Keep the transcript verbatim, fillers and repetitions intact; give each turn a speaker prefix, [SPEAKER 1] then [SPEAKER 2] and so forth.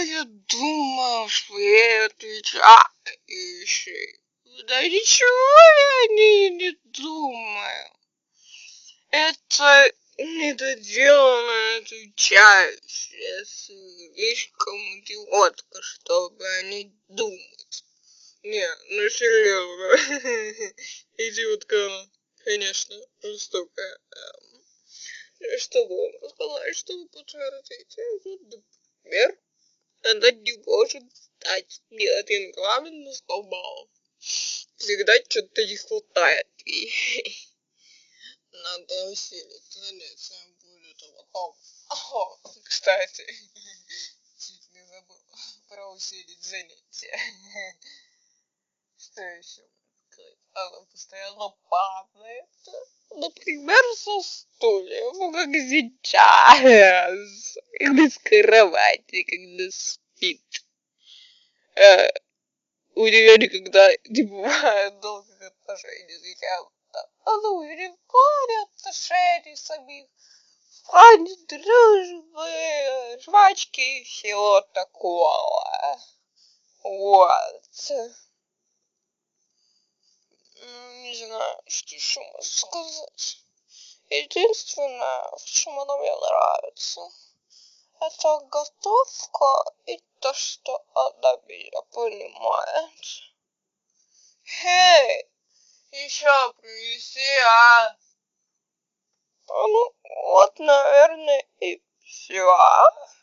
[SPEAKER 1] я думал, что я отвечающий. Да ничего я не, не думаю. Это недоделанная отвечающая, слишком идиотка, чтобы они думать. Не, ну серьезно. Идиотка она, конечно, жестокая. Что бы вам рассказать, чтобы подтвердить? Например, она не может стать ни один экзамен на сто баллов. Всегда что-то не хватает. Надо усилить занятия будет. О, о, кстати, чуть не забыл про усилить занятия. Что еще сказать? Она постоянно падает. Например, со стульев, как сейчас. Когда с кровати, когда спит. Э, у нее никогда не бывает долгих отношений с кем-то. Ну, или в плане отношений самих. В плане дружбы, жвачки и всего такого. Вот. Не знаю, что еще можно сказать. Единственное, в чем она мне нравится, это готовка и то, что она меня понимает. Эй, еще принеси, а? Ну, вот, наверное, и все.